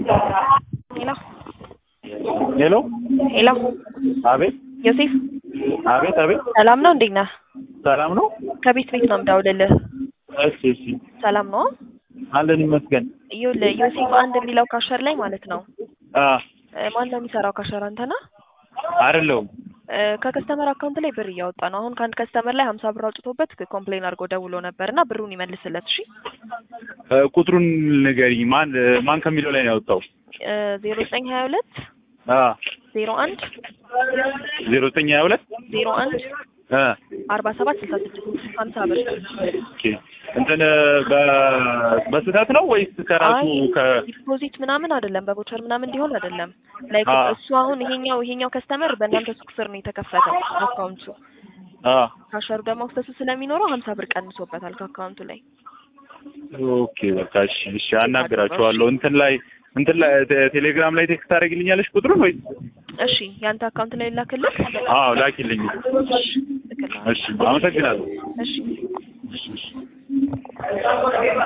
ሄሎ ሄሎ ሄሎ አቤት ዮሴፍ አቤት አቤት ሰላም ነው? እንዴት ነህ? ሰላም ነው። ከቤት ነው የምደውልልህ። እሺ እሺ ሰላም ነው? አለን ይመስገን። ይኸውልህ ዮሴፍ አንድ የሚለው ካሸር ላይ ማለት ነው ማን ነው የሚሰራው? ካሸር አንተ ነህ? አይደለሁም። ከከስተመር አካውንት ላይ ብር እያወጣ ነው። አሁን ከአንድ ከስተመር ላይ 50 ብር አውጥቶበት ኮምፕሌን አድርጎ ደውሎ ነበርና ብሩን ይመልስለት። እሺ ቁጥሩን ንገሪኝ። ማን ከሚለው ላይ ነው ያወጣው? 0922 01 0922 01 47 66 50 ብር። ኦኬ እንትን በስህተት ነው ወይስ ከራሱ ዲፖዚት ምናምን አይደለም፣ በቦቸር ምናምን እንዲሆን አይደለም። ላይክ እሱ አሁን ይሄኛው ከስተመር በእናንተ ሱቅ ስር ነው የተከፈተው አካውንቱ። ካሸሩ ደግሞ አክሰሱ ስለሚኖረው 50 ብር ቀንሶበታል ከአካውንቱ ላይ። ኦኬ በቃ እሺ አናግራቸዋለሁ። እንትን ላይ ቴሌግራም ላይ ቴክስት ታደርግልኛለሽ ቁጥሩን ወይስ? እሺ ያንተ አካውንት ላይ ላክልህ? አዎ ላኪልኝ። እሺ አመሰግናለሁ። እሺ